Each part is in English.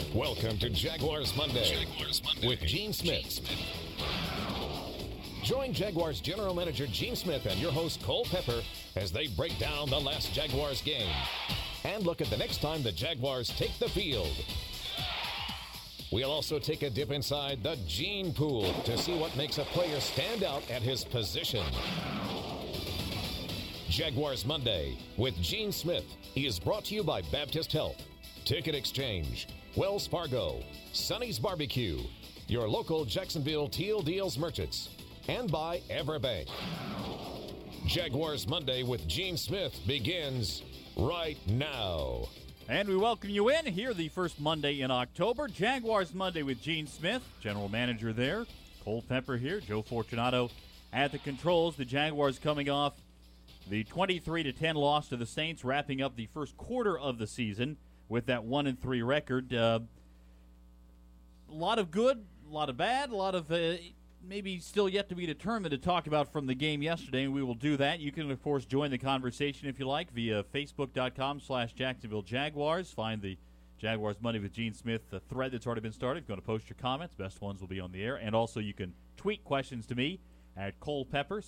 Welcome to Jaguars Monday, with Gene Smith. Join Jaguars General Manager Gene Smith and your host Cole Pepper as they break down the last Jaguars game and look at the next time the Jaguars take the field. We'll also take a dip inside the Gene Pool to see what makes a player stand out at his position. Jaguars Monday with Gene Smith is brought to you by Baptist Health, Ticket Exchange, Wells Fargo, Sonny's Barbecue, your local Jacksonville Teal Deals merchants, and by Everbank. Jaguars Monday with Gene Smith begins right now. And we welcome you in here the first Monday in October. Jaguars Monday with Gene Smith, general manager there. Cole Pepper here, Joe Fortunato at the controls. The Jaguars coming off the 23-10 loss to the Saints, wrapping up the first quarter of the season with that 1-3 record. A lot of good, a lot of bad, a lot of maybe still yet to be determined to talk about from the game yesterday, and we will do that. You can, of course, join the conversation if you like via Facebook.com/Jacksonville Jaguars. Find the Jaguars Monday with Gene Smith thread that's already been started. If you want to post your comments, best ones will be on the air. And also you can tweet questions to me at Cole Pepper,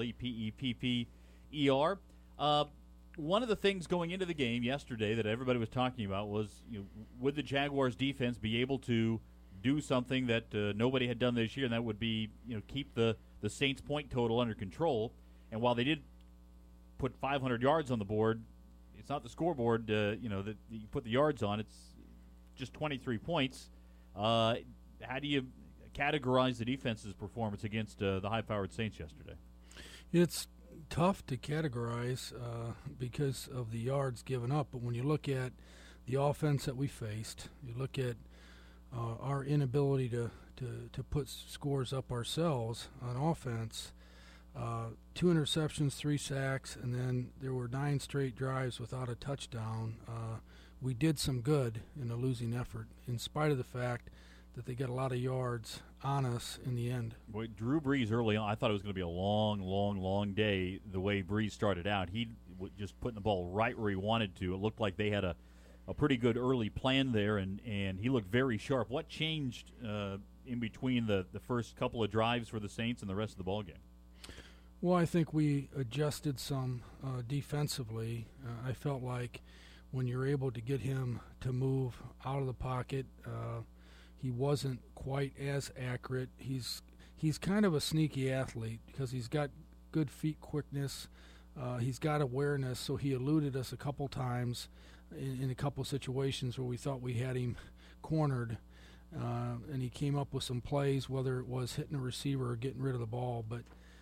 ColePepper. One of the things going into the game yesterday that everybody was talking about was, would the Jaguars defense be able to do something that nobody had done this year, and that would be, keep the Saints' point total under control. And while they did put 500 yards on the board, it's not the scoreboard, that you put the yards on. It's just 23 points. How do you categorize the defense's performance against the high-powered Saints yesterday? It's tough to categorize because of the yards given up. But when you look at the offense that we faced, you look at our inability to put scores up ourselves on offense, 2 interceptions, 3 sacks, and then there were 9 straight drives without a touchdown. We did some good in a losing effort, in spite of the fact that they got a lot of yards on us in the end. Boy, Drew Brees early on, I thought it was going to be a long day the way Brees started out. He just putting the ball right where he wanted to. It looked like they had a pretty good early plan there, and he looked very sharp. What changed in between the first couple of drives for the Saints and the rest of the ballgame? Well, I think we adjusted some defensively. I felt like when you're able to get him to move out of the pocket, he wasn't quite as accurate. He's kind of a sneaky athlete because he's got good feet quickness. He's got awareness, so he eluded us a couple times in a couple situations where we thought we had him cornered, and he came up with some plays, whether it was hitting a receiver or getting rid of the ball. But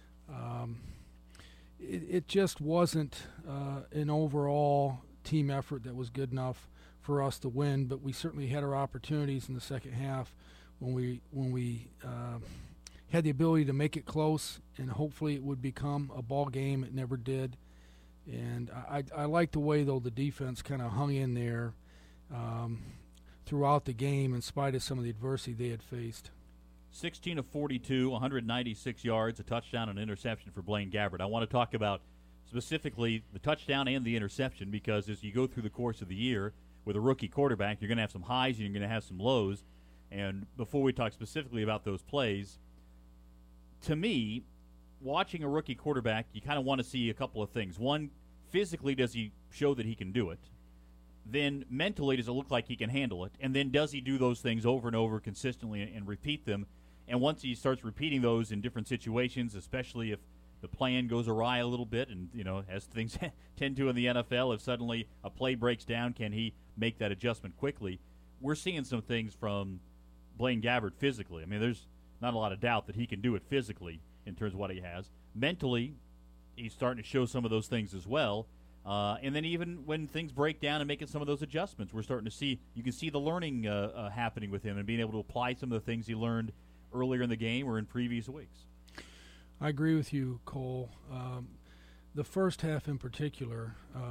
it just wasn't an overall team effort that was good enough for us to win. But we certainly had our opportunities in the second half when we had the ability to make it close, and hopefully it would become a ball game. It never did. And I like the way, though, the defense kind of hung in there throughout the game in spite of some of the adversity they had faced. 16 of 42, 196 yards, a touchdown and interception for Blaine Gabbert. I want to talk about specifically the touchdown and the interception, because as you go through the course of the year with a rookie quarterback, you're going to have some highs and you're going to have some lows. And before we talk specifically about those plays, to me, watching a rookie quarterback, you kind of want to see a couple of things. One, physically, does he show that he can do it? Then mentally, does it look like he can handle it? And then does he do those things over and over consistently and repeat them? And once he starts repeating those in different situations, especially if the plan goes awry a little bit, and as things tend to in the NFL, if suddenly a play breaks down, can he make that adjustment quickly? We're seeing some things from Blaine Gabbert physically. I mean, there's not a lot of doubt that he can do it physically in terms of what he has. Mentally, he's starting to show some of those things as well. And then even when things break down and making some of those adjustments, we're starting to see, you can see the learning happening with him and being able to apply some of the things he learned earlier in the game or in previous weeks. I agree with you, Cole. The first half in particular,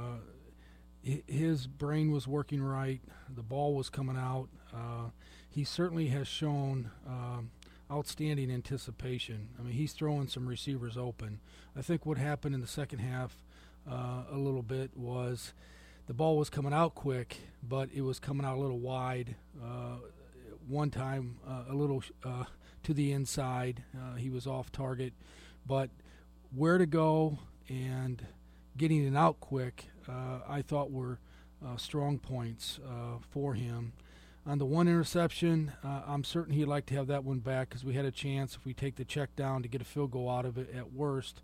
his brain was working right. The ball was coming out. He certainly has shown outstanding anticipation. I mean, he's throwing some receivers open. I think what happened in the second half a little bit was the ball was coming out quick, but it was coming out a little wide. One time, a little to the inside. He was off target. But where to go and getting it out quick, I thought were strong points for him. On the one interception, I'm certain he'd like to have that one back because we had a chance if we take the check down to get a field goal out of it at worst.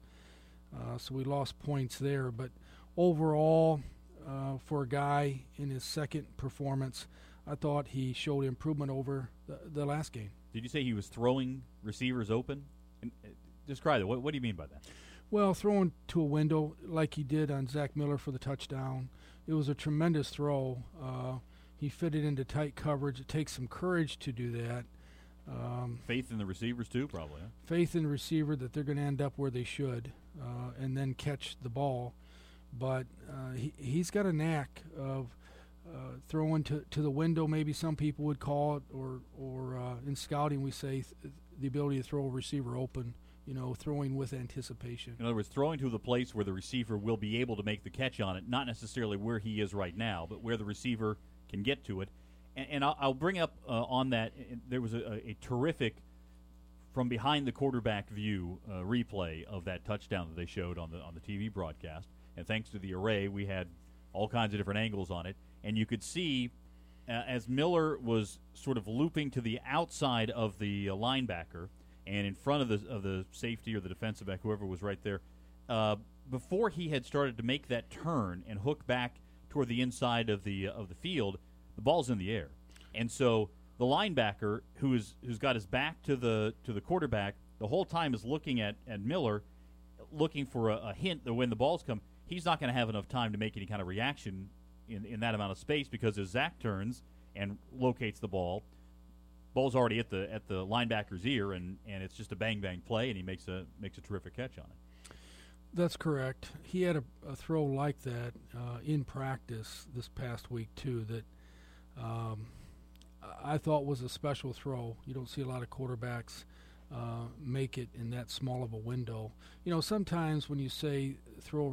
So we lost points there. But overall, for a guy in his second performance, I thought he showed improvement over the last game. Did you say he was throwing receivers open? Describe it. What do you mean by that? Well, throwing to a window like he did on Zach Miller for the touchdown. It was a tremendous throw. He fitted into tight coverage. It takes some courage to do that. Faith in the receivers, too, probably. Huh? Faith in the receiver that they're going to end up where they should and then catch the ball. But he's got a knack of throwing to the window, maybe some people would call it, or in scouting we say the ability to throw a receiver open, throwing with anticipation. In other words, throwing to the place where the receiver will be able to make the catch on it, not necessarily where he is right now, but where the receiver can get to it. And I'll bring up on that, there was a terrific from behind the quarterback view replay of that touchdown that they showed on the TV broadcast. And thanks to the array, we had all kinds of different angles on it. And you could see as Miller was sort of looping to the outside of the linebacker and in front of the safety or the defensive back, whoever was right there, before he had started to make that turn and hook back toward the inside of the field, the ball's in the air. And so the linebacker, who's got his back to the quarterback, the whole time is looking at Miller, looking for a hint that when the ball's come, he's not going to have enough time to make any kind of reaction in that amount of space, because as Zach turns and locates the ball's already at the linebacker's ear, and it's just a bang play, and he makes a terrific catch on it. That's correct. He had a throw like that in practice this past week too that I thought was a special throw. You don't see a lot of quarterbacks make it in that small of a window. Sometimes when you say throw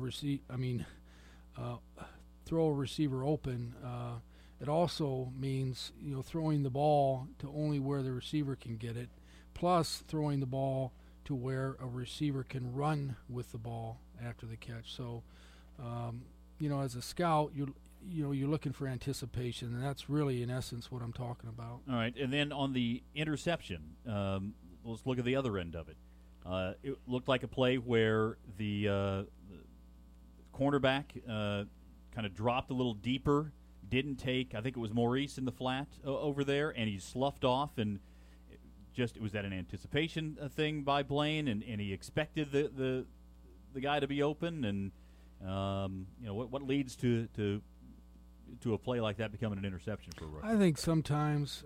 a receiver open, it also means throwing the ball to only where the receiver can get it, plus throwing the ball to where a receiver can run with the ball after the catch. So, as a scout, you're looking for anticipation, and that's really in essence what I'm talking about. All right, and then on the interception, let's look at the other end of it. It looked like a play where the cornerback kind of dropped a little deeper, didn't take, I think it was Maurice in the flat over there, and he sloughed off, and it was that an anticipation thing by Blaine, and he expected the guy to be open, and what leads to a play like that becoming an interception for a rookie? I think sometimes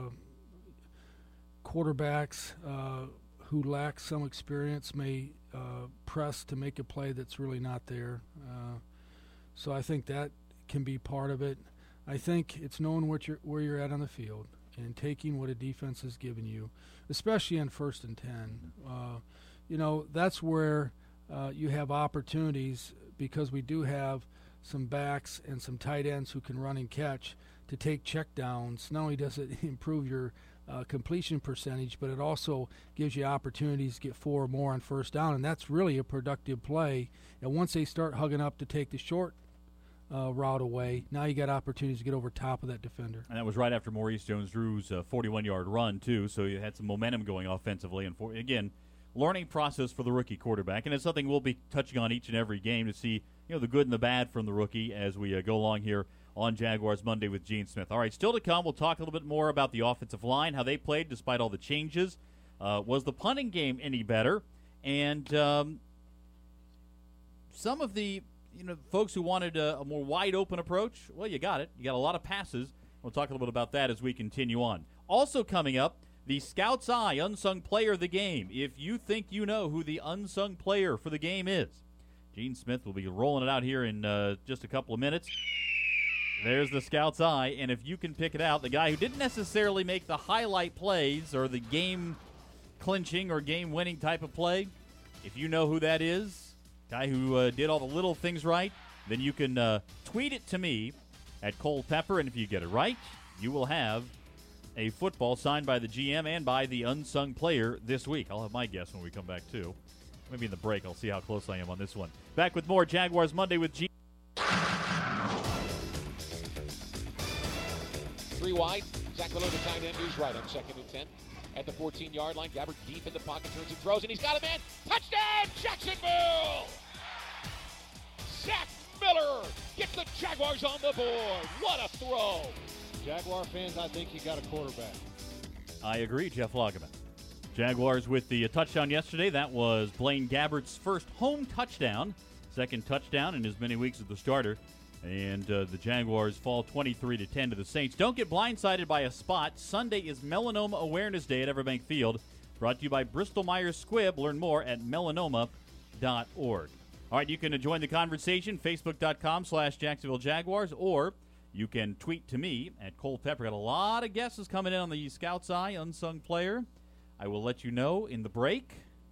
quarterbacks who lack some experience may press to make a play that's really not there. So I think that can be part of it. I think it's knowing where you're at on the field and taking what a defense has given you, especially on 1st and 10. That's where you have opportunities, because we do have some backs and some tight ends who can run and catch, to take checkdowns. Not only does it improve your completion percentage, but it also gives you opportunities to get 4 or more on 1st down, and that's really a productive play. And once they start hugging up to take the short route away, now you got opportunities to get over top of that defender. And that was right after Maurice Jones-Drew's 41-yard run, too, so you had some momentum going offensively. And again, learning process for the rookie quarterback, and it's something we'll be touching on each and every game to see the good and the bad from the rookie as we go along here on Jaguars Monday with Gene Smith. All right, still to come, we'll talk a little bit more about the offensive line, how they played despite all the changes. Was the punting game any better? And some of the folks who wanted a more wide-open approach, well, you got it. You got a lot of passes. We'll talk a little bit about that as we continue on. Also coming up, the Scout's Eye Unsung Player of the Game. If you think you know who the unsung player for the game is, Gene Smith will be rolling it out here in just a couple of minutes. There's the Scout's Eye, and if you can pick it out, the guy who didn't necessarily make the highlight plays or the game-clinching or game-winning type of play, if you know who that is, guy who did all the little things right, then you can tweet it to me at Cole Pepper, and if you get it right, you will have a football signed by the GM and by the unsung player this week. I'll have my guess when we come back, too. Maybe in the break, I'll see how close I am on this one. Back with more Jaguars Monday with G. 3 wide. Zach Miller, the tight end, who's right on 2nd and 10. At the 14-yard line, Gabbert deep in the pocket, turns and throws, and he's got a man. Touchdown, Jacksonville! Zach Miller gets the Jaguars on the board. What a throw! Jaguar fans, I think you got a quarterback. I agree, Jeff Lageman. Jaguars with the touchdown yesterday. That was Blaine Gabbert's first home touchdown, second touchdown in as many weeks as the starter. And the Jaguars fall 23-10 to the Saints. Don't get blindsided by a spot. Sunday is Melanoma Awareness Day at Everbank Field. Brought to you by Bristol Myers Squibb. Learn more at melanoma.org. All right, you can join the conversation, facebook.com/Jacksonville Jaguars, or you can tweet to me at Cole Pepper. Got a lot of guesses coming in on the Scout's Eye, unsung player. I will let you know in the break.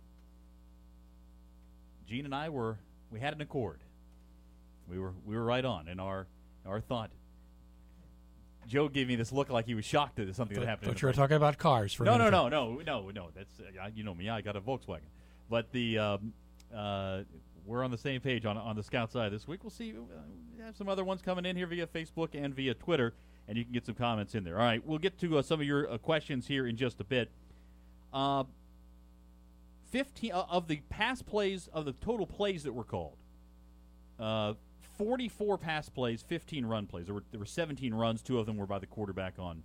Gene and I we had an accord. We were right on in our thought. Joe gave me this look like he was shocked that something that happened. But you were talking about cars for no. That's you know me. I got a Volkswagen, but the we're on the same page on the Scout side this week. We'll see. We have some other ones coming in here via Facebook and via Twitter, and you can get some comments in there. All right, we'll get to some of your questions here in just a bit. 15 of the pass plays of the total plays that were called. 44 pass plays, 15 run plays. There were 17 runs. 2 of them were by the quarterback on.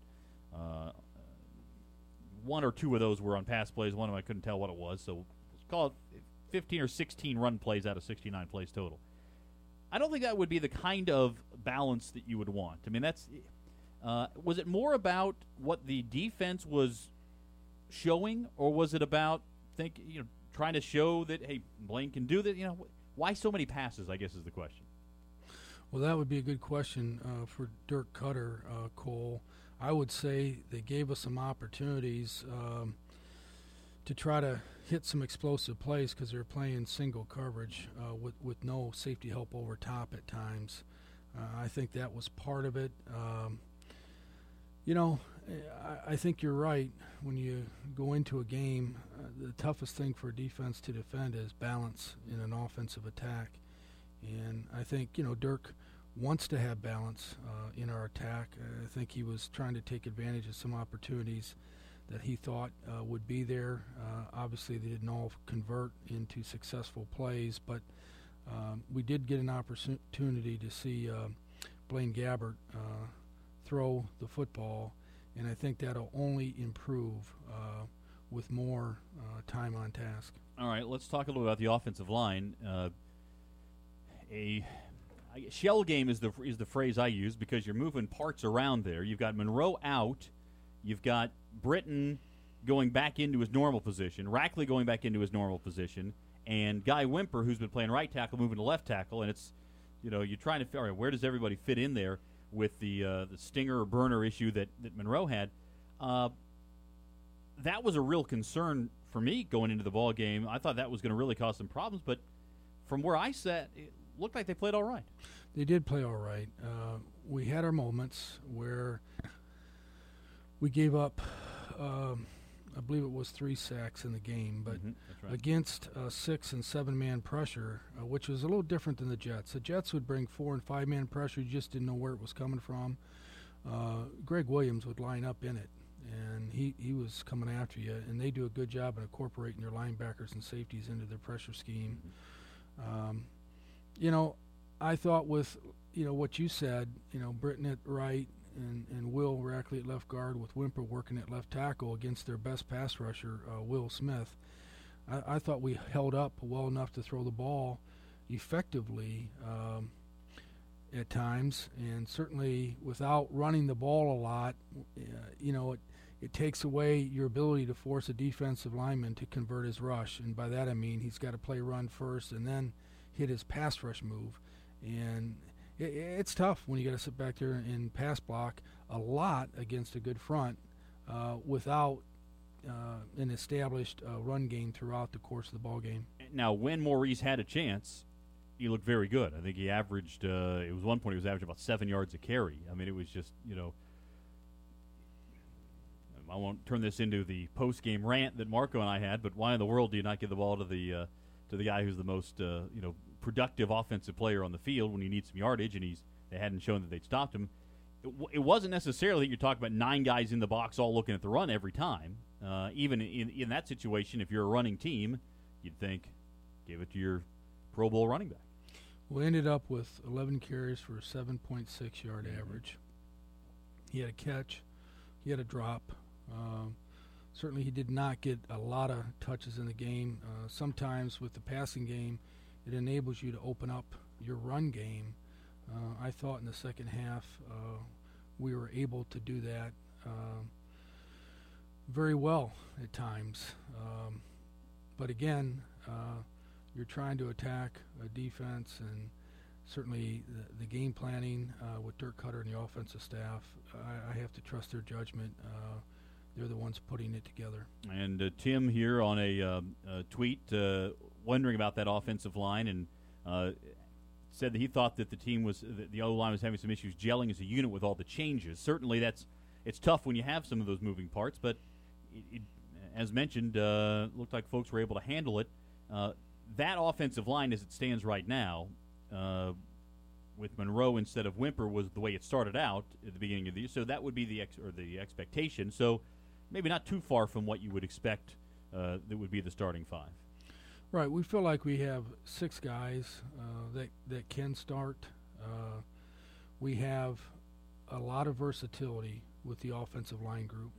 1 or 2 of those were on pass plays. One of them I couldn't tell what it was. So let's call it 15 or 16 run plays out of 69 plays total. I don't think that would be the kind of balance that you would want. I mean, that's was it more about what the defense was showing, or was it about trying to show that, hey, Blaine can do that? Why so many passes, I guess, is the question. Well, that would be a good question for Dirk Cutter, Cole. I would say they gave us some opportunities to try to hit some explosive plays because they were playing single coverage with no safety help over top at times. I think that was part of it. I think you're right. When you go into a game, the toughest thing for a defense to defend is balance in an offensive attack. And I think, Dirk wants to have balance in our attack. I think he was trying to take advantage of some opportunities that he thought would be there. Obviously, they didn't all convert into successful plays, but we did get an opportunity to see Blaine Gabbert throw the football, and I think that'll only improve with more time on task. All right, let's talk a little about the offensive line. A shell game is the phrase I use because you're moving parts around there. You've got Monroe out. You've got Britton going back into his normal position, Rackley going back into his normal position, and Guy Wimper, who's been playing right tackle, moving to left tackle. And it's, you're trying to figure out where does everybody fit in there with the stinger or burner issue that Monroe had. That was a real concern for me going into the ball game. I thought that was going to really cause some problems, but from where I sat, it looked like they played all right. They did play all right. We had our moments where we gave up, I believe it was 3 sacks in the game, but That's right. against 6- and 7-man pressure, which was a little different than the Jets. The Jets would bring 4- and 5-man pressure. You just didn't know where it was coming from. Greg Williams would line up in it, and he was coming after you, and they do a good job of incorporating their linebackers and safeties into their pressure scheme. I thought with, what you said, Britton at right and Will Rackley at left guard with Wimper working at left tackle against their best pass rusher, Will Smith. I thought we held up well enough to throw the ball effectively at times, and certainly without running the ball a lot, it takes away your ability to force a defensive lineman to convert his rush. And by that I mean he's got to play run first and then hit his pass rush move. And it's tough when you got to sit back there and pass block a lot against a good front without an established run game throughout the course of the ball game. Now, when Maurice had a chance, he looked very good. I think he averaged, it was one point he was averaging about 7 yards a carry. I mean, it was just, I won't turn this into the post-game rant that Marco and I had, but why in the world do you not give the ball to the guy who's the most, productive offensive player on the field when you need some yardage, and they hadn't shown that they'd stopped him. It wasn't necessarily that you're talking about 9 guys in the box all looking at the run every time. Even in that situation, if you're a running team, you'd think, give it to your Pro Bowl running back. We ended up with 11 carries for a 7.6 yard average. He had a catch. He had a drop. Certainly he did not get a lot of touches in the game. Sometimes with the passing game, it enables you to open up your run game. I thought in the second half we were able to do that very well at times. But again, you're trying to attack a defense, and certainly the game planning with Dirk Cutter and the offensive staff, I have to trust their judgment. They're the ones putting it together. And Tim here on a tweet wondering about that offensive line, and said that he thought that the O-line was having some issues gelling as a unit with all the changes. Certainly it's tough when you have some of those moving parts, but it, as mentioned, looked like folks were able to handle it. That offensive line as it stands right now, with Monroe instead of Wimper, was the way it started out at the beginning of the year. So that would be the expectation. So maybe not too far from what you would expect that would be the starting 5. Right. We feel like we have 6 guys that can start. We have a lot of versatility with the offensive line group.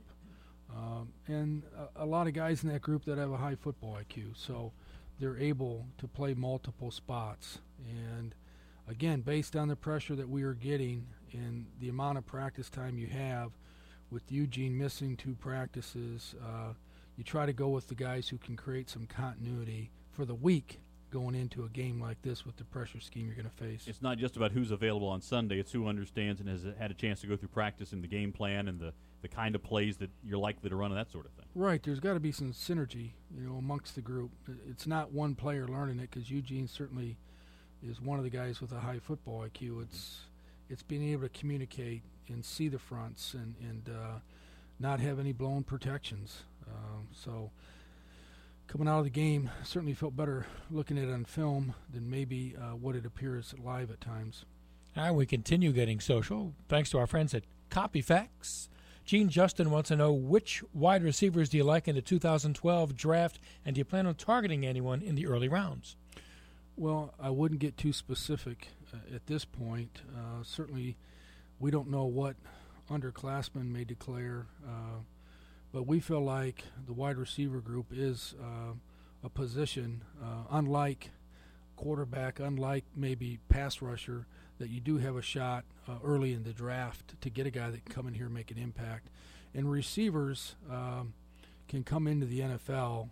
And a lot of guys in that group that have a high football IQ. So they're able to play multiple spots. And again, based on the pressure that we are getting and the amount of practice time you have, with Eugene missing 2 practices, you try to go with the guys who can create some continuity for the week going into a game like this with the pressure scheme you're going to face. It's not just about who's available on Sunday. It's who understands and has had a chance to go through practice in the game plan and the kind of plays that you're likely to run and that sort of thing. Right. There's got to be some synergy, amongst the group. It's not one player learning it, because Eugene certainly is one of the guys with a high football IQ. It's being able to communicate and see the fronts and not have any blown protections. So coming out of the game, certainly felt better looking at it on film than maybe what it appears live at times. And we continue getting social, thanks to our friends at Copyfax. Gene Justin wants to know, which wide receivers do you like in the 2012 draft, and do you plan on targeting anyone in the early rounds? Well, I wouldn't get too specific at this point. Certainly, we don't know what underclassmen may declare, but we feel like the wide receiver group is a position, unlike quarterback, unlike maybe pass rusher, that you do have a shot early in the draft to get a guy that can come in here and make an impact. And receivers can come into the NFL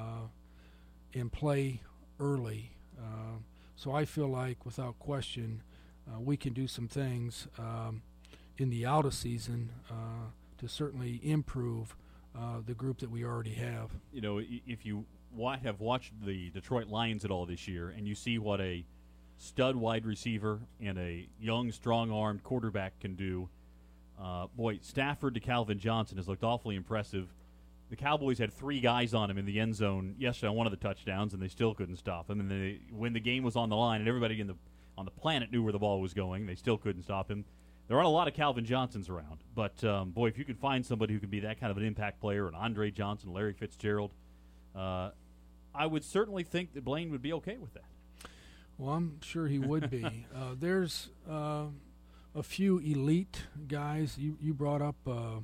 and play early. So I feel like, without question, we can do some things in the out of season to certainly improve the group that we already have. If you have watched the Detroit Lions at all this year, and you see what a stud wide receiver and a young, strong-armed quarterback can do, Stafford to Calvin Johnson has looked awfully impressive. The Cowboys had 3 guys on him in the end zone yesterday on one of the touchdowns, and they still couldn't stop him. And when the game was on the line and everybody on the planet knew where the ball was going, they still couldn't stop him. There aren't a lot of Calvin Johnsons around, but if you can find somebody who can be that kind of an impact player, an Andre Johnson, Larry Fitzgerald, I would certainly think that Blaine would be okay with that. Well, I'm sure he would be. There's a few elite guys. You brought up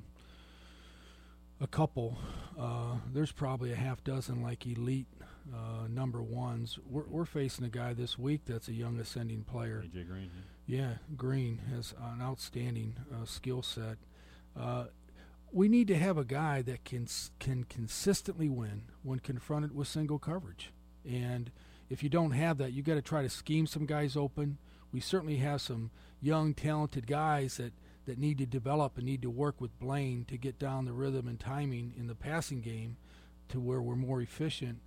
a couple. There's probably a half dozen like elite number ones. We're facing a guy this week that's a young ascending player. AJ Green. Yeah, Green has an outstanding skill set. We need to have a guy that can consistently win when confronted with single coverage. And if you don't have that, you got to try to scheme some guys open. We certainly have some young, talented guys that need to develop and need to work with Blaine to get down the rhythm and timing in the passing game to where we're more efficient.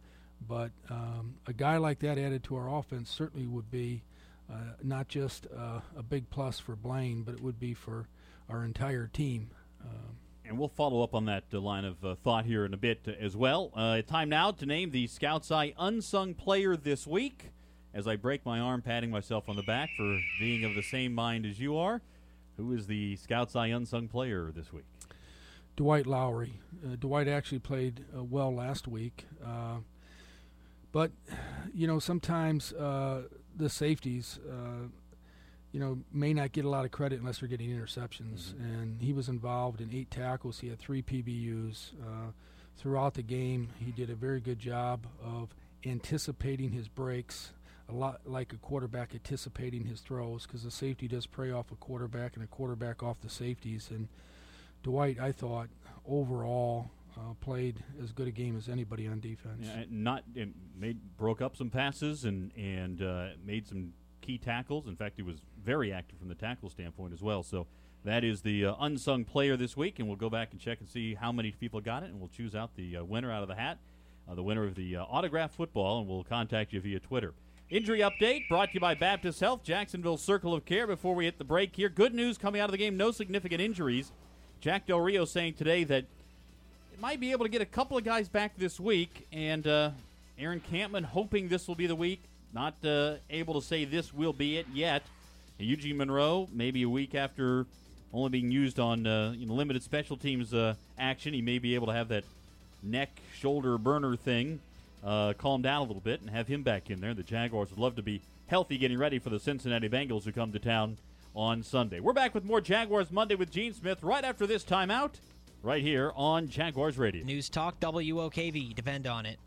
But a guy like that added to our offense certainly would be not just a big plus for Blaine, but it would be for our entire team. And we'll follow up on that line of thought here in a bit as well. Time now to name the Scouts Eye Unsung Player this week. As I break my arm, patting myself on the back for being of the same mind as you are, who is the Scouts Eye Unsung Player this week? Dwight Lowry. Dwight actually played well last week. But, sometimes the safeties, may not get a lot of credit unless they're getting interceptions. Mm-hmm. And he was involved in 8 tackles. He had 3 PBUs. Throughout the game, he did a very good job of anticipating his breaks, a lot like a quarterback anticipating his throws, because the safety does prey off a quarterback and a quarterback off the safeties. And Dwight, I thought, overall played as good a game as anybody on defense. Yeah, broke up some passes and made some key tackles. In fact, he was very active from the tackle standpoint as well. So that is the unsung player this week, and we'll go back and check and see how many people got it, and we'll choose out the winner out of the hat, the winner of the autographed football, and we'll contact you via Twitter. Injury update brought to you by Baptist Health, Jacksonville Circle of Care. Before we hit the break here, good news coming out of the game, no significant injuries. Jack Del Rio saying today that it might be able to get a couple of guys back this week, and Aaron Campman hoping this will be the week. Not able to say this will be it yet. Eugene Monroe, maybe a week after only being used on limited special teams action, he may be able to have that neck, shoulder burner thing calm down a little bit and have him back in there. The Jaguars would love to be healthy getting ready for the Cincinnati Bengals who come to town on Sunday. We're back with more Jaguars Monday with Gene Smith right after this timeout right here on Jaguars Radio. News Talk WOKV. Depend on it.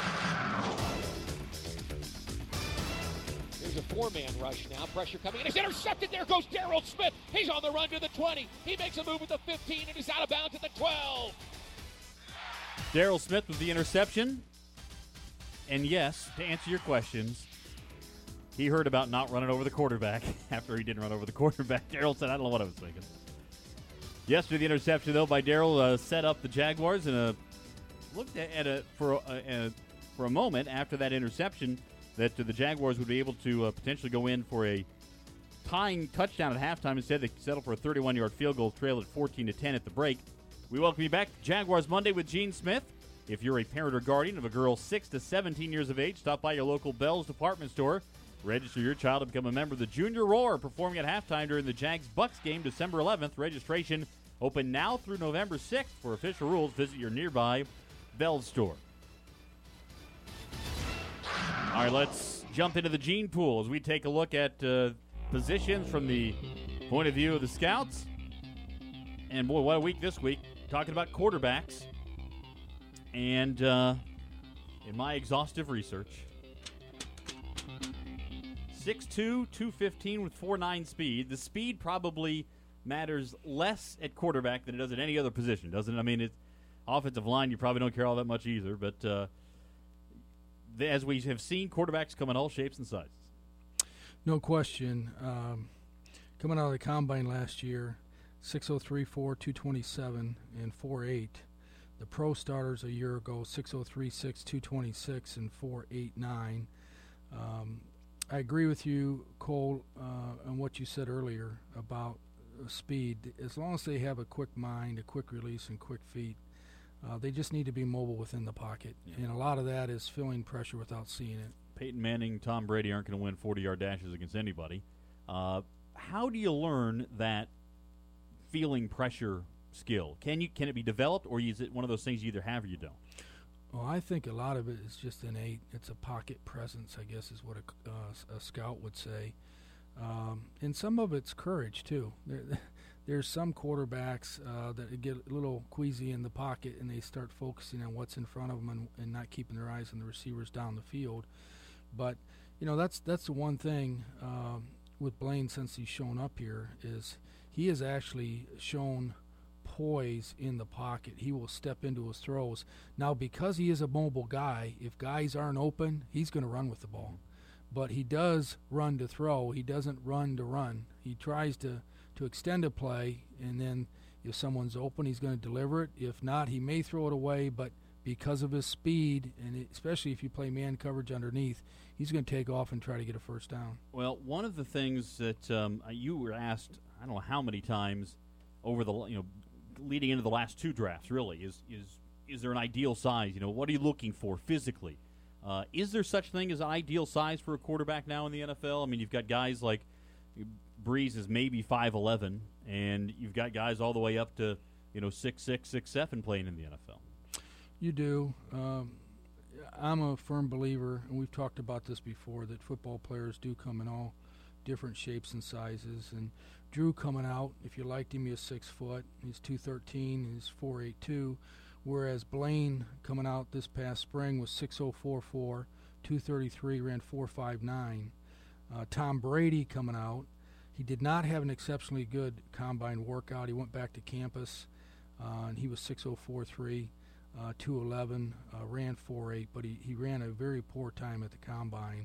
There's a 4-man rush now. Pressure coming in. It's intercepted. There goes Daryl Smith. He's on the run to the 20. He makes a move at the 15, and he's out of bounds at the 12. Daryl Smith with the interception. And yes, to answer your questions, he heard about not running over the quarterback after he didn't run over the quarterback. Daryl said, I don't know what I was thinking. Yesterday, the interception, though, by Daryl set up the Jaguars and looked at for a moment after that interception that the Jaguars would be able to potentially go in for a tying touchdown at halftime. Instead, they settled for a 31-yard field goal, trail at 14-10 at the break. We welcome you back to Jaguars Monday with Gene Smith. If you're a parent or guardian of a girl 6 to 17 years of age, stop by your local Bell's department store. Register your child to become a member of the Junior Roar, performing at halftime during the Jags-Bucks game December 11th. Registration open now through November 6th. For official rules, visit your nearby Bell's store. All right, let's jump into the gene pool as we take a look at positions from the point of view of the Scouts. And, boy, what a week this week. Talking about quarterbacks. And in my exhaustive research, 6'2", 215 with 4.9 speed. The speed probably matters less at quarterback than it does at any other position, doesn't it? I mean, offensive line, you probably don't care all that much either. But as we have seen, quarterbacks come in all shapes and sizes. No question. Coming out of the combine last year, 6'03", 227, and 4'8". The pro starters a year ago, 6'03", 226, and 4'8", 9. I agree with you, Cole, on what you said earlier about speed. As long as they have a quick mind, a quick release, and quick feet, they just need to be mobile within the pocket. Yeah. And a lot of that is feeling pressure without seeing it. Peyton Manning, Tom Brady aren't going to win 40-yard dashes against anybody. How do you learn that feeling pressure skill? Can it be developed, or is it one of those things you either have or you don't? Well, I think a lot of it is just innate. It's a pocket presence, I guess, is what a scout would say. And some of it's courage, too. There's some quarterbacks that get a little queasy in the pocket, and they start focusing on what's in front of them and not keeping their eyes on the receivers down the field. But, that's the one thing with Blaine since he's shown up here is he has actually shown poise in the pocket. He will step into his throws. Now, because he is a mobile guy, if guys aren't open, he's going to run with the ball. But he does run to throw. He doesn't run to run. He tries to extend a play, and then if someone's open, he's going to deliver it. If not, he may throw it away, but because of his speed, and especially if you play man coverage underneath, he's going to take off and try to get a first down. Well, one of the things that you were asked, I don't know how many times over the leading into the last two drafts, really, is there an ideal size? What are you looking for physically? Is there such thing as an ideal size for a quarterback now in the NFL? I mean, you've got guys like Breeze is maybe 5'11", and you've got guys all the way up to 6'6", 6'7" playing in the NFL. You do. I'm a firm believer, and we've talked about this before, that football players do come in all different shapes and sizes. And Drew coming out, if you liked him, he was 6 foot. He's 213. He's 4'8", whereas Blaine coming out this past spring was 6'0", 233, ran 4.59. Tom Brady coming out, he did not have an exceptionally good combine workout. He went back to campus, and he was 6'0", 211, ran 4.8, but he ran a very poor time at the combine.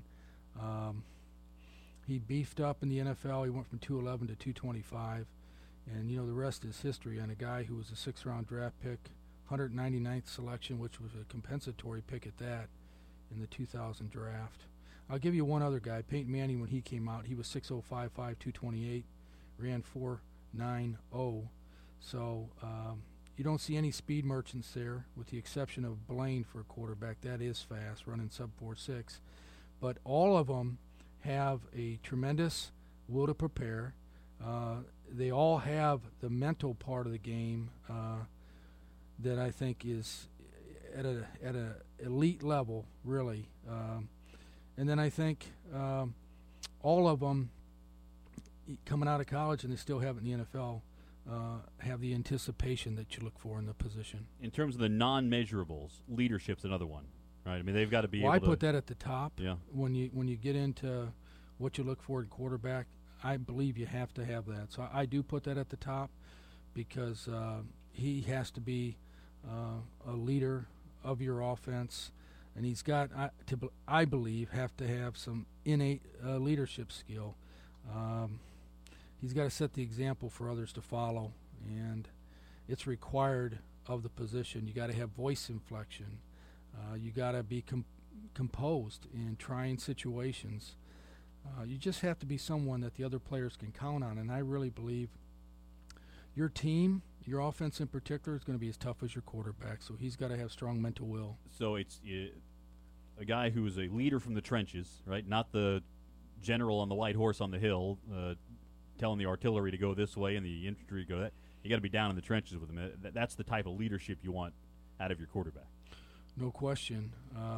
He beefed up in the NFL. He went from 211 to 225, and the rest is history on a guy who was a 6th-round draft pick, 199th selection, which was a compensatory pick at that in the 2000 draft. I'll give you one other guy, Peyton Manning. When he came out, he was 6'0", 5'5", 228, ran 4.90. So you don't see any speed merchants there, with the exception of Blaine for a quarterback. That is fast, running sub 4.6. But all of them have a tremendous will to prepare. They all have the mental part of the game that I think is at a elite level, really. And then I think all of them coming out of college, and they still have it in the NFL, have the anticipation that you look for in the position. In terms of the non-measurables, leadership's another one, right? I mean, they've got to be able I to... put that at the top. Yeah. When you get into what you look for in quarterback, I believe you have to have that. So I do put that at the top, because he has to be a leader of your offense, and he's got, I believe, have to have some innate leadership skill. He's got to set the example for others to follow, and it's required of the position. You got to have voice inflection. You got to be composed in trying situations. You just have to be someone that the other players can count on, and I really believe your team, your offense in particular, is going to be as tough as your quarterback, so he's got to have strong mental will. So it's a guy who is a leader from the trenches, right? Not the general on the white horse on the hill telling the artillery to go this way and the infantry to go that. You got to be down in the trenches with him. That's the type of leadership you want out of your quarterback. No question.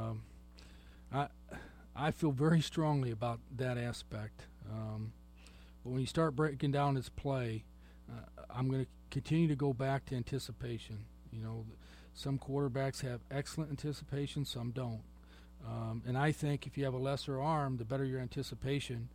I feel very strongly about that aspect. But when you start breaking down his play, I'm going to continue to go back to anticipation. Some quarterbacks have excellent anticipation, some don't. And I think if you have a lesser arm, the better your anticipation,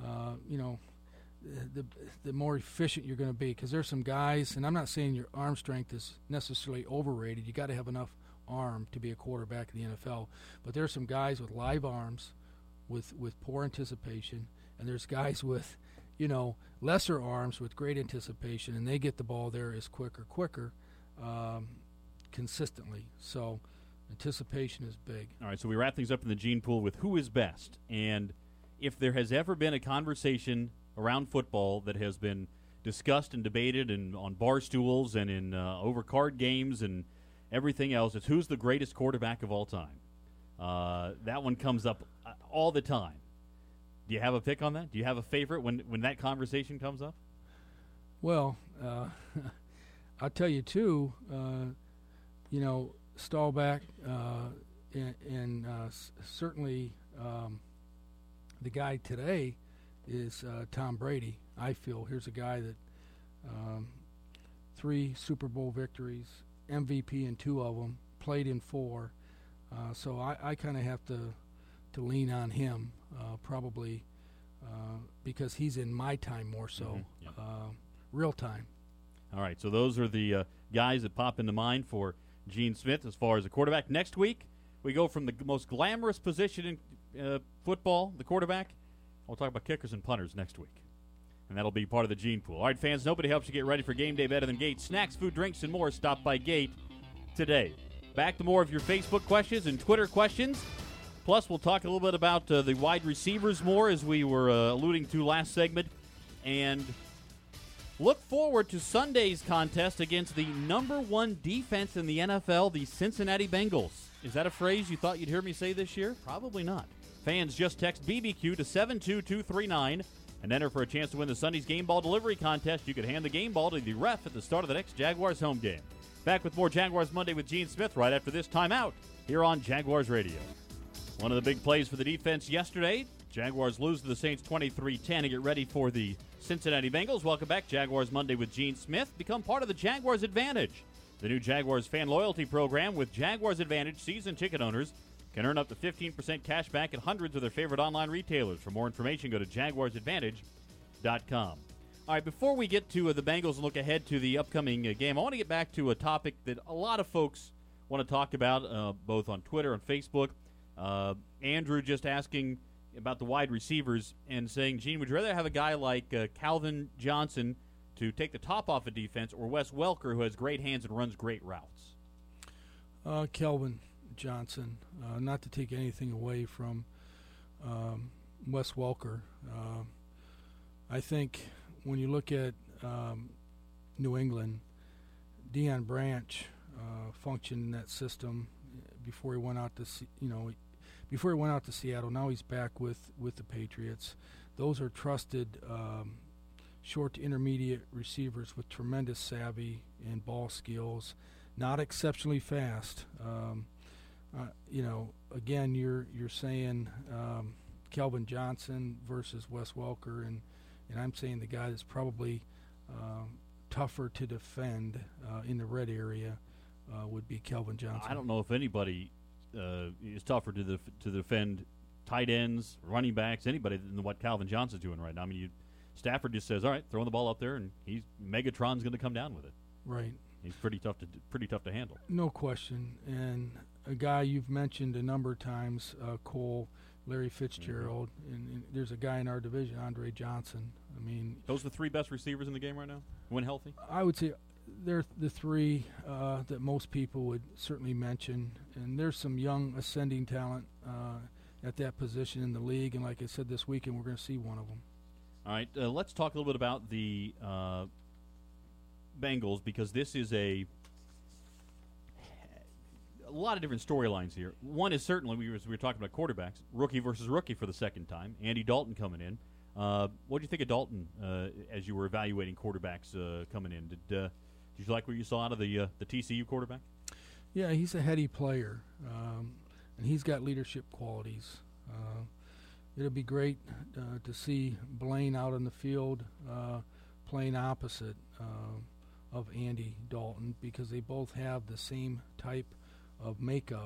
the more efficient you're going to be. Because there's some guys, and I'm not saying your arm strength is necessarily overrated. You got to have enough arm to be a quarterback in the NFL. But there's some guys with live arms with poor anticipation, and there's guys with, lesser arms with great anticipation, and they get the ball there as quicker, consistently. So anticipation is big. All right, so we wrap things up in the gene pool with who is best. And if there has ever been a conversation around football that has been discussed and debated and on bar stools and in over card games and everything else, it's who's the greatest quarterback of all time. That one comes up all the time. Do you have a pick on that? Do you have a favorite when that conversation comes up? Well, I'll tell you, too, Staubach and certainly the guy today is Tom Brady. I feel here's a guy that 3 Super Bowl victories, MVP in 2 of them, played in 4. So I kind of have to lean on him, probably because he's in my time more so, real time. All right, so those are the guys that pop into mind for Gene Smith as far as a quarterback. Next week, we go from the most glamorous position in football, the quarterback. We'll talk about kickers and punters next week, and that'll be part of the Gene Pool. All right, fans, nobody helps you get ready for game day better than Gate. Snacks, food, drinks, and more. Stop by Gate today. Back to more of your Facebook questions and Twitter questions. Plus, we'll talk a little bit about the wide receivers more, as we were alluding to last segment. And look forward to Sunday's contest against the number one defense in the NFL, the Cincinnati Bengals. Is that a phrase you thought you'd hear me say this year? Probably not. Fans, just text BBQ to 72239 and enter for a chance to win the Sunday's Game Ball Delivery Contest. You could hand the game ball to the ref at the start of the next Jaguars home game. Back with more Jaguars Monday with Gene Smith right after this timeout here on Jaguars Radio. One of the big plays for the defense yesterday. Jaguars lose to the Saints 23-10 to get ready for the Cincinnati Bengals. Welcome back, Jaguars Monday with Gene Smith. Become part of the Jaguars Advantage, the new Jaguars fan loyalty program. With Jaguars Advantage, season ticket owners can earn up to 15% cash back at hundreds of their favorite online retailers. For more information, go to jaguarsadvantage.com. All right, before we get to the Bengals and look ahead to the upcoming game, I want to get back to a topic that a lot of folks want to talk about, both on Twitter and Facebook. Andrew just asking about the wide receivers and saying, Gene, would you rather have a guy like Calvin Johnson to take the top off of defense, or Wes Welker, who has great hands and runs great routes? Calvin Johnson, not to take anything away from Wes Welker. I think when you look at New England, Deion Branch functioned in that system before he went out to before he went out to Seattle. Now he's back with the Patriots. Those are trusted short to intermediate receivers with tremendous savvy and ball skills, not exceptionally fast. Again, you're saying Calvin Johnson versus Wes Welker, and I'm saying the guy that's probably tougher to defend in the red area would be Calvin Johnson. I don't know if anybody is tougher to defend tight ends, running backs, anybody than what Calvin Johnson's doing right now. I mean, Stafford just says, "All right, throwing the ball up there," and Megatron's going to come down with it. Right. He's pretty tough to handle. No question. And a guy you've mentioned a number of times, Cole, Larry Fitzgerald, and there's a guy in our division, Andre Johnson. I mean, those are the three best receivers in the game right now, when healthy? I would say they're the three that most people would certainly mention. And there's some young ascending talent at that position in the league. And like I said, this weekend we're going to see one of them. All right, let's talk a little bit about the Bengals, because this is a lot of different storylines here. One is certainly, we were talking about quarterbacks, rookie versus rookie for the second time. Andy Dalton coming in. What do you think of Dalton as you were evaluating quarterbacks coming in? Did you like what you saw out of the TCU quarterback? Yeah, he's a heady player, and he's got leadership qualities. It'll be great to see Blaine out in the field playing opposite of Andy Dalton, because they both have the same type of makeup.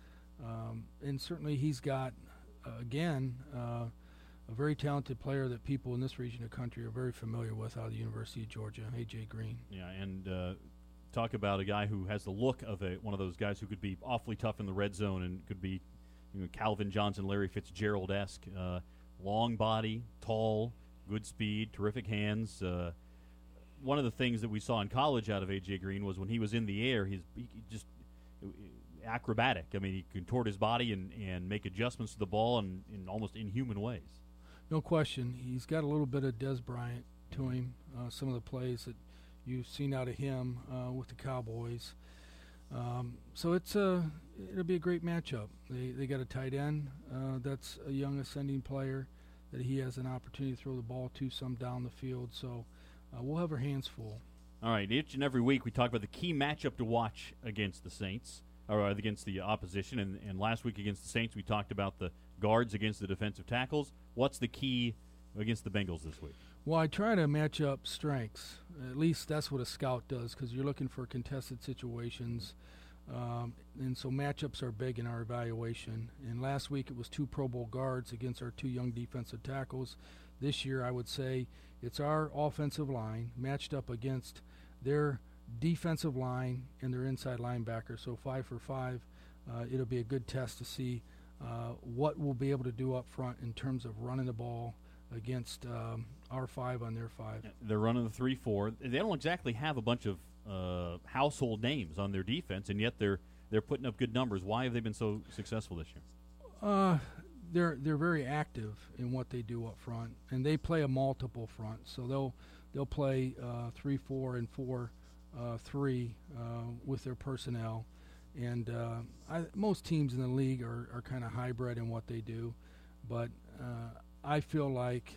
And certainly he's got, again, a very talented player that people in this region of the country are very familiar with out of the University of Georgia, A.J. Green. Yeah, and talk about a guy who has the look of one of those guys who could be awfully tough in the red zone and could be Calvin Johnson, Larry Fitzgerald-esque. Long body, tall, good speed, terrific hands. One of the things that we saw in college out of A.J. Green was when he was in the air, he just acrobatic. I mean, he contort his body and make adjustments to the ball in almost inhuman ways. No question. He's got a little bit of Des Bryant to him, some of the plays that you've seen out of him with the Cowboys. So it'll be a great matchup. They got a tight end that's a young ascending player that he has an opportunity to throw the ball to some down the field. So we'll have our hands full. All right, each and every week we talk about the key matchup to watch against the Saints, or against the opposition. And last week against the Saints we talked about the guards against the defensive tackles. What's the key against the Bengals this week? Well, I try to match up strengths. At least that's what a scout does, because you're looking for contested situations. And so matchups are big in our evaluation. And last week it was 2 Pro Bowl guards against our 2 young defensive tackles. This year I would say it's our offensive line matched up against their defensive line and their inside linebacker. So 5 for 5. It'll be a good test to see what we'll be able to do up front in terms of running the ball against our 5 on their 5. They're running the 3-4. They don't exactly have a bunch of household names on their defense, and yet they're they're putting up good numbers. Why have they been so successful this year? They're very active in what they do up front, and they play a multiple front. So they'll play 3-4 and 4-3 with their personnel. And most teams in the league are kind of hybrid in what they do, but I feel like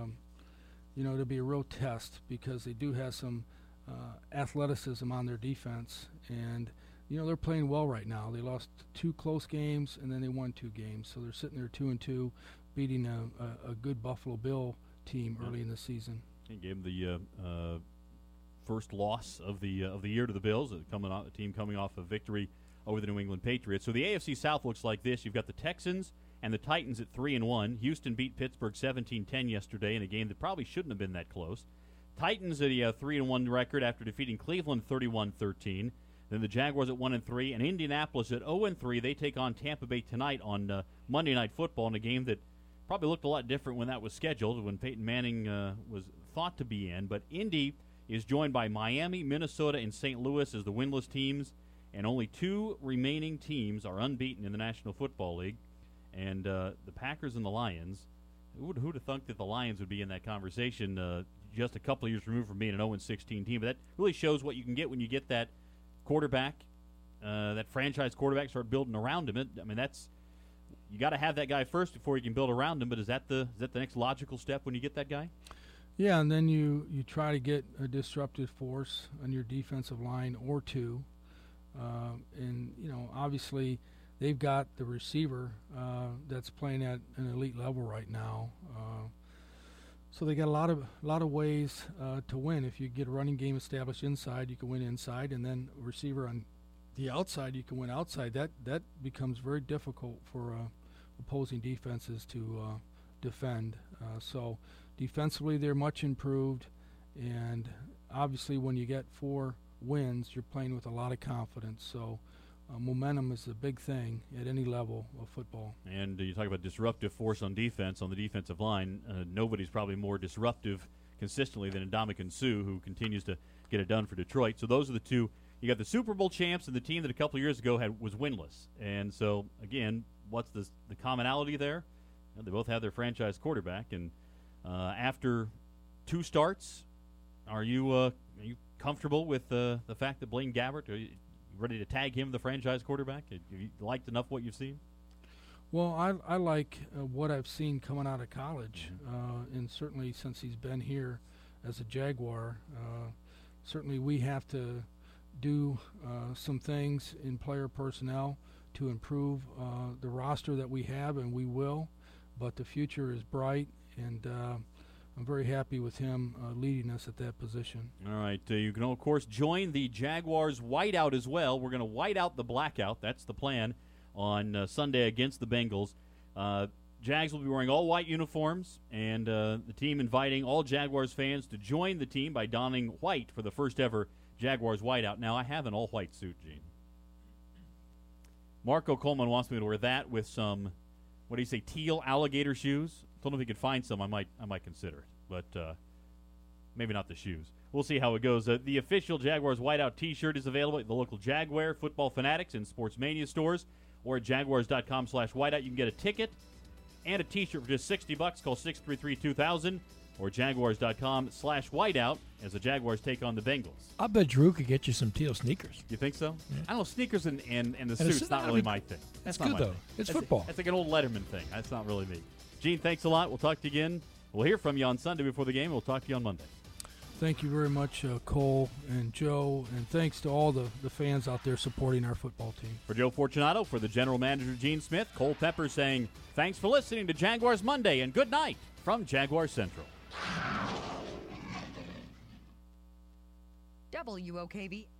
it'll be a real test because they do have some athleticism on their defense, and they're playing well right now. They lost 2 close games and then they won 2 games, so they're sitting there 2-2, beating a good Buffalo Bill team early in the season. He gave the first loss of the year to the Bills, the team coming off a victory over the New England Patriots. So the AFC South looks like this. You've got the Texans and the Titans at 3-1. Houston beat Pittsburgh 17-10 yesterday in a game that probably shouldn't have been that close. Titans at a 3-1 record after defeating Cleveland 31-13. Then the Jaguars at 1-3, and Indianapolis at 0-3. They take on Tampa Bay tonight on Monday Night Football in a game that probably looked a lot different when that was scheduled, when Peyton Manning was thought to be in. But Indy is joined by Miami, Minnesota, and St. Louis as the winless teams, and only 2 remaining teams are unbeaten in the National Football League. And the Packers and the Lions, who'd have thunk that the Lions would be in that conversation just a couple of years removed from being an 0-16 team? But that really shows what you can get when you get that quarterback, that franchise quarterback, start building around him. You got to have that guy first before you can build around him. But is that the next logical step when you get that guy? Yeah, and then you try to get a disruptive force on your defensive line or 2, and obviously they've got the receiver that's playing at an elite level right now. So they got a lot of ways to win. If you get a running game established inside, you can win inside, and then a receiver on the outside, you can win outside. That becomes very difficult for opposing defenses to defend. So defensively, they're much improved, and obviously when you get 4 wins, you're playing with a lot of confidence. So momentum is a big thing at any level of football. And you talk about disruptive force on defense, on the defensive line. Nobody's probably more disruptive consistently than Ndamukong Suh, who continues to get it done for Detroit. So those are the 2. You got the Super Bowl champs and the team that a couple of years ago was winless. And so, again, what's the commonality there? They both have their franchise quarterback. And after 2 starts, are you comfortable with the fact that Blaine Gabbert, are you ready to tag him the franchise quarterback? Have you liked enough what you've seen? Well, I like what I've seen coming out of college, and certainly since he's been here as a Jaguar. Certainly we have to do some things in player personnel to improve the roster that we have, and we will. But the future is bright, and I'm very happy with him leading us at that position. All right. You can, of course, join the Jaguars whiteout as well. We're going to white out the blackout. That's the plan on Sunday against the Bengals. Jags will be wearing all white uniforms, and the team inviting all Jaguars fans to join the team by donning white for the first ever Jaguars whiteout. Now, I have an all-white suit, Gene. Marco Coleman wants me to wear that with some, what do you say, teal alligator shoes? Don't know if he could find some. I might consider it, but maybe not the shoes. We'll see how it goes. The official Jaguars whiteout T-shirt is available at the local Jaguar, Football Fanatics, and Sports Mania stores, or at jaguars.com/whiteout. You can get a ticket and a T-shirt for just $60. Call 633-2000 or jaguars.com/whiteout as the Jaguars take on the Bengals. I bet Drew could get you some teal sneakers. You think so? Yeah. I don't know. Sneakers and the suit's not really my thing. That's not good, my though. thing. It's That's football. That's like an old Letterman thing. That's not really me. Gene, thanks a lot. We'll talk to you again. We'll hear from you on Sunday before the game. We'll talk to you on Monday. Thank you very much, Cole and Joe, and thanks to all the fans out there supporting our football team. For Joe Fortunato, for the general manager, Gene Smith, Cole Pepper saying thanks for listening to Jaguars Monday, and good night from Jaguar Central. WOKV